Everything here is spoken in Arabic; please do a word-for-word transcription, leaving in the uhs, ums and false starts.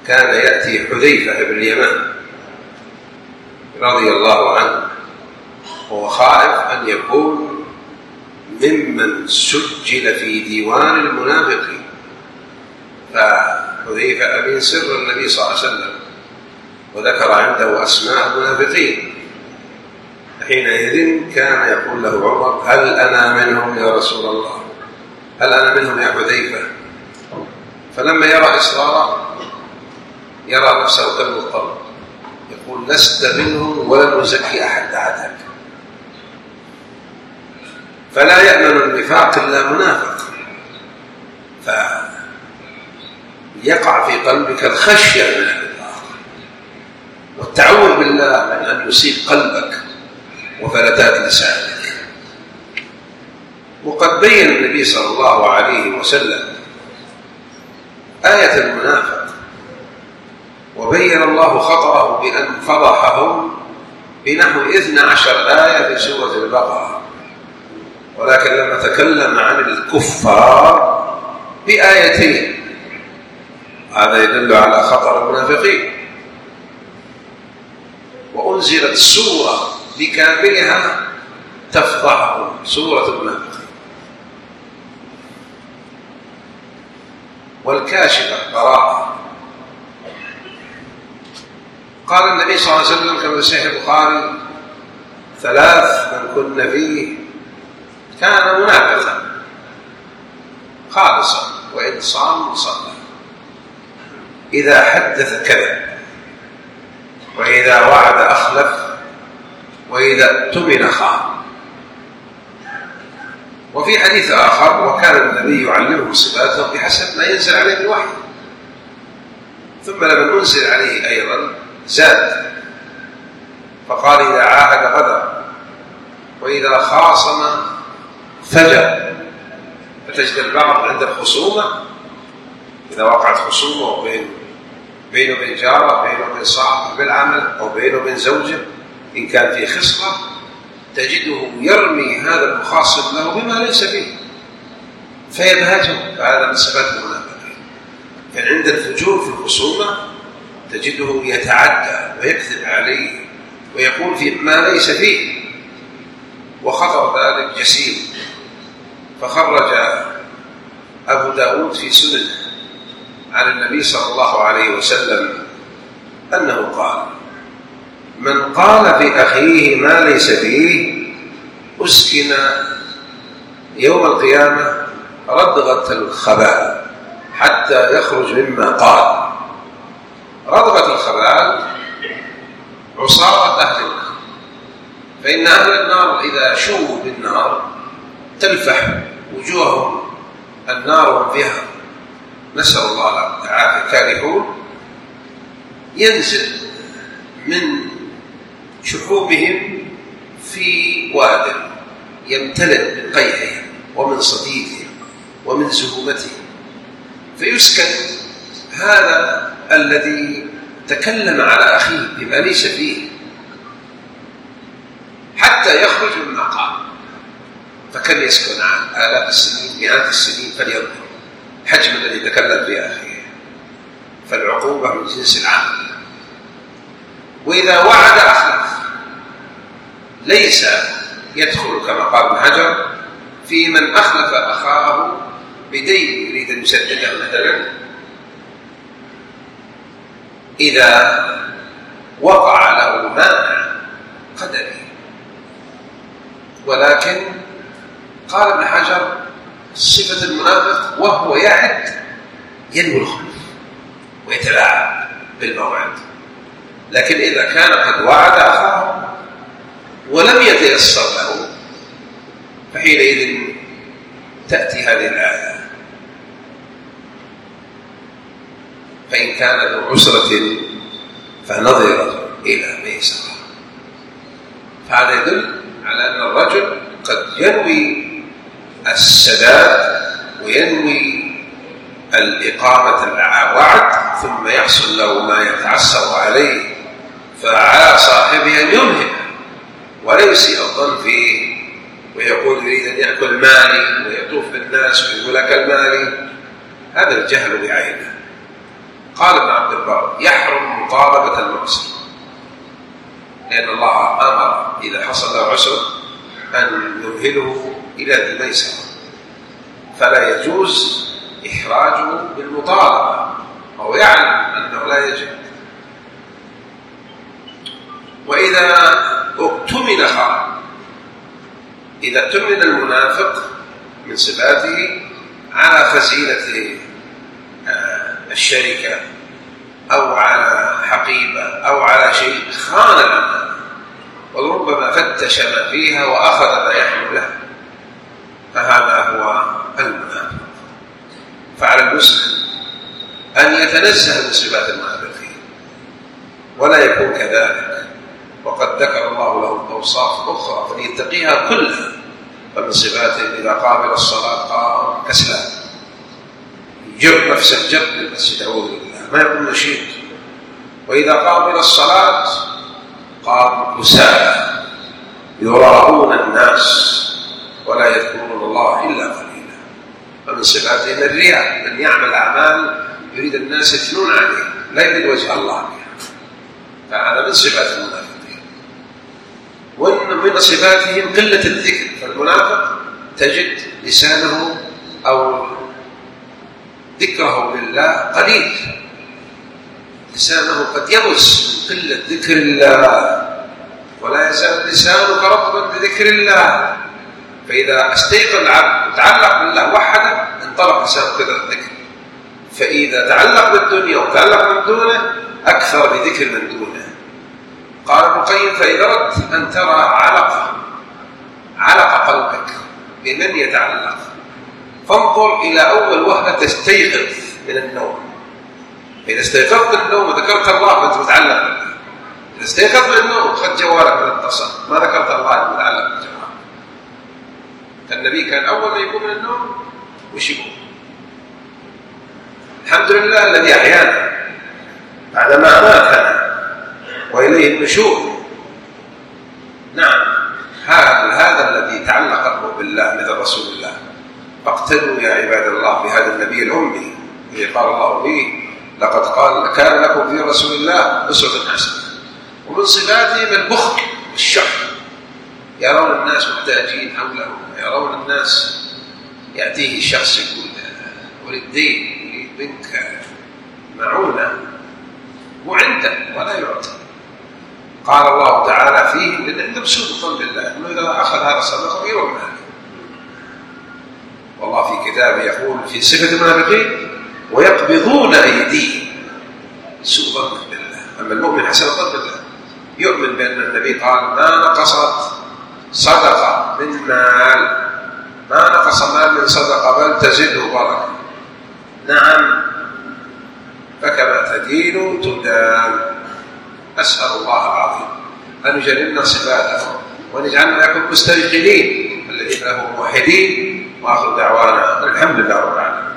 كان يأتي حذيفة بن اليمان رضي الله عنه وهو خائف أن يكون ممن سجل في ديوان المنافقين، فحذيفة أمين سر النبي صلى الله عليه وسلم وذكر عنده أسماء المنافقين. حينئذ كان يقول له عمر: هل أنا منهم يا رسول الله؟ هل أنا منهم يا حذيفة؟ فلما يرى إصراره يرى نفسه كالمضطر، يقول: لست منهم ولن أزكي أحد بعدك. فلا يأمن النفاق إلا منافق، فيقع في قلبك الخشية من النفاق والتعوذ بالله من أن يصيب قلبك وفلتات لسانك. وقد بين النبي صلى الله عليه وسلم آية المنافق، وبين الله خطره بأن فضحه بنحو اثنى عشر آية في سورة البقرة، ولكن لما تكلم عن الكفار بآيتين، هذا يدل على خطر المنافقين. وأنزلت سورة بكاملها تفضحهم، سورة المنافقين. والكاشفة براءة. قال النبي صلى الله عليه وسلم كما في صحيح البخاري: ثلاث من كن فيه كان منافقا خالصا وإن صام وصلى: إذا حدث كذب، وإذا وعد أخلف، وإذا اؤتمن خان. وفي حديث آخر: وكان النبي يعلمه صفاته بحسب ما ينزل عليه الوحي. ثم لما أنزل عليه أيضا زاد فقال: إذا عاهد غدر، وإذا خاصم فجر. فتجد البعض عند الخصومة إذا وقعت خصومة بين بينه وبين جاره، بينه وبين صاحبه بالعمل، أو بينه وبين زوجه، إن كان في خصلة، تجده يرمي هذا المخاصم له بما ليس فيه فيبهته. فهذا من صفات المنافقين. كان عند الفجور في الخصومة تجده يتعدى ويكذب عليه ويقول في ما ليس فيه، وخطر ذلك جسيم. فخرج أبو داود في سننه عن النبي صلى الله عليه وسلم أنه قال: من قال في أخيه ما ليس فيه أسكن يوم القيامة ردغة الخبال حتى يخرج مما قال. ردغة الخبال عصارة أهل النار، فإن أهل النار إذا شووا بالنار تلفح وجوههم النار وهم فيها، نسأل الله العافية، كارهون. ينزل من شحوبهم في واد يمتلئ من قيحهم ومن صديدهم ومن زهومتهم، فيسكن هذا الذي تكلم على أخيه بما ليس فيه حتى يخرج مما قال. فكم يسكن عن آلاف السنين، مئات السنين، فلينظر حجم الذي تكلم في أخيه. فالعقوبة من جنس العمل. وإذا وعد أخلف، ليس يدخل كما قال ابن حجر في من أخلف أخاه بدين يريد أن يسدده مثلا، إذا وقع له مانع قدري. ولكن قال ابن حجر صفة المنافق وهو يعد ينوي الخلف ويتلاعب بالموعد، لكن إذا كان قد وعد أخاه ولم يتيسر له فحينئذ تأتي هذه الآية: فإن كان ذو عسرة فنظرة إلى ميسرة. فهذا يدل على أن الرجل قد ينوي السداد وينوي الإقامة الوعد، ثم يحصل له ما يتعسر عليه، فعلى صاحبه أن يمهل ولا يسيء الظن فيه ويقول يريد أن يأكل مالي ويطوف بالناس ويقول لك المالي. هذا الجهل بعينه. قال ابن عبد أكبر يحرم مطالبة المعسر، لأن الله أمر إذا حصل له عسر أن يمهله إلى ذي ميسرة، فلا يجوز إحراجه بالمطالبة وهو يعلم أنه لا يجب. وإذا اؤتمن خان، إذا اؤتمن المنافق من صفاته على فزيلة الشركة أو على حقيبة أو على شيء، خان الأمانة وربما فتش ما فيها وأخذ ما يحمل له، فهذا هو المنافق. فعلى المسلم أن يتنزه من صفات المنافقين ولا يكون كذلك، وقد ذكر الله له أوصاف أخرى فليتقيها كلها. فمن صفاته إذا قام الصلاة قام كسلان يجر نفسه جر للمسجد أعوذ بالله ما يكون نشيط، وإذا قام إلى الصلاة قام كسالى يراءون الناس ولا يذكرون الله إلا قليلا. فمن صفاته الرياء، من يعمل أعمال يريد الناس يثنون عليه لا يريد وجه الله بها، فهذا من صفات المنافقين. ومن صفاتهم قلة الذكر، فالمنافق تجد لسانه أو ذكره لله قليل، لسانه قد يبس من قلة ذكر الله، ولا يزال لسانك رطبا بذكر الله. فإذا استيقظ العبد وتعلق بالله وحده انطلق لسانه كثر الذكر، فإذا تعلق بالدنيا وتعلق من دونه أكثر بذكر من دونه. قال ابن القيم فإذا أردت أن ترى علقة علق قلبك بمن يتعلق فانظر إلى أول وهلة تستيقظ من النوم. فإذا استيقظت من النوم وذكرت الله فأنت متعلق بالله، إذا استيقظت من النوم خذ جوالك من الاتصال ما ذكرت الله أنت متعلق بالجوال. النبي كان أول ما يقوم من النوم وش يقول؟ الحمد لله الذي أحيانا بعدما أماتنا وإليه النشور. نعم، هذا هذا الذي تعلق قلبه بالله مثل رسول الله. فاقتدوا يا عباد الله بهذا النبي الأمي الذي قال الله فيه لقد قال كان لكم في رسول الله أسوة حسنة. ومن صفاتهم البخل والشح، يرون الناس محتاجين حولهم، يرون الناس يأتيه الشخص يقول وللدين منك معونة وعنده ولا يعطي. قال الله تعالى فيه لأن عندهم سوء الظن بالله أنه إذا أخذ هذا الصدقة يروح ماله. والله في كتابه يقول في صفة المنافقين ويقبضون أيديهم، سوء ظن بالله. أما المؤمن حسن الظن بالله يؤمن بأن النبي قال ما نقصت صدقة من مال، ما نقص مال من صدقة بل تزيده بركة. نعم، فكما تدين تدان. أسأل الله العظيم أن يجنبنا صفاته وأن يجعلنا لكم مستيقنين الذين هم موحدين. وآخر دعوانا الحمد لله رب العالمين.